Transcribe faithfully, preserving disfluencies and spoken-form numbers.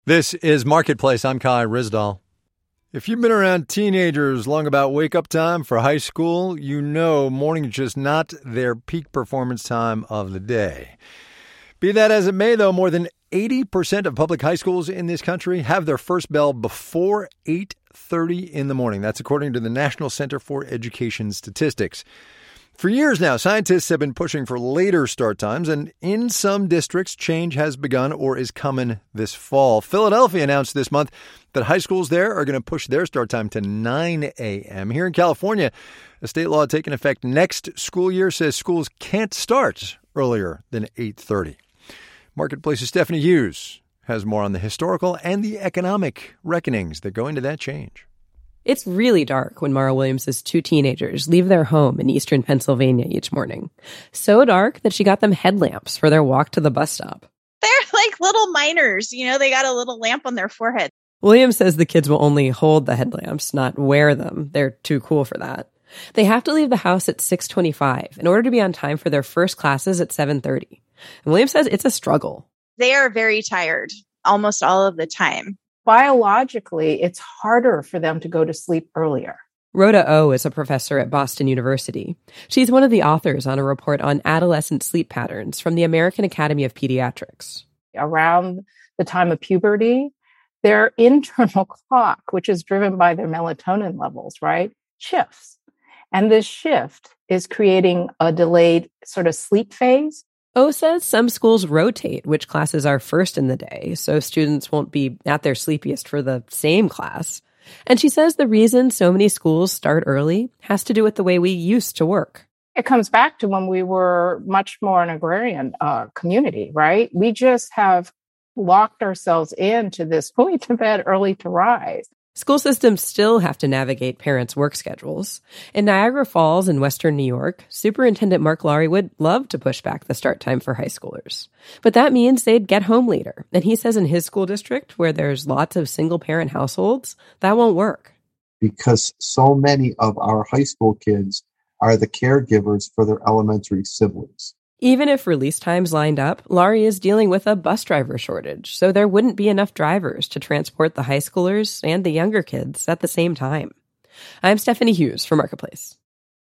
This is Marketplace. I'm Kai Rizdal. If you've been around teenagers long about wake-up time for high school, you know morning is just not their peak performance time of the day. Be that as it may, though, more than eighty percent of public high schools in this country have their first bell before eight thirty in the morning. That's according to the National Center for Education Statistics. For years now, scientists have been pushing for later start times, and in some districts, change has begun or is coming this fall. Philadelphia announced this month that high schools there are going to push their start time to nine a.m. Here in California, a state law taking effect next school year says schools can't start earlier than eight thirty. Marketplace's Stephanie Hughes has more on the historical and the economic reckonings that go into that change. It's really dark when Mara Williams' two teenagers leave their home in eastern Pennsylvania each morning. So dark that she got them headlamps for their walk to the bus stop. They're like little miners. You know, they got a little lamp on their forehead. Williams says the kids will only hold the headlamps, not wear them. They're too cool for that. They have to leave the house at six twenty-five in order to be on time for their first classes at seven thirty. And Williams says it's a struggle. They are very tired almost all of the time. Biologically, it's harder for them to go to sleep earlier. Rhoda Oh is a professor at Boston University. She's one of the authors on a report on adolescent sleep patterns from the American Academy of Pediatrics. Around the time of puberty, their internal clock, which is driven by their melatonin levels, right, shifts. And this shift is creating a delayed sort of sleep phase. O says some schools rotate which classes are first in the day, so students won't be at their sleepiest for the same class. And she says the reason so many schools start early has to do with the way we used to work. It comes back to when we were much more an agrarian uh, community, right? We just have locked ourselves into this going to bed early to rise. School systems still have to navigate parents' work schedules. In Niagara Falls in western New York, Superintendent Mark Laurie would love to push back the start time for high schoolers. But that means they'd get home later. And he says in his school district, where there's lots of single-parent households, that won't work. Because so many of our high school kids are the caregivers for their elementary siblings. Even if release times lined up, Laurie is dealing with a bus driver shortage, so there wouldn't be enough drivers to transport the high schoolers and the younger kids at the same time. I'm Stephanie Hughes for Marketplace.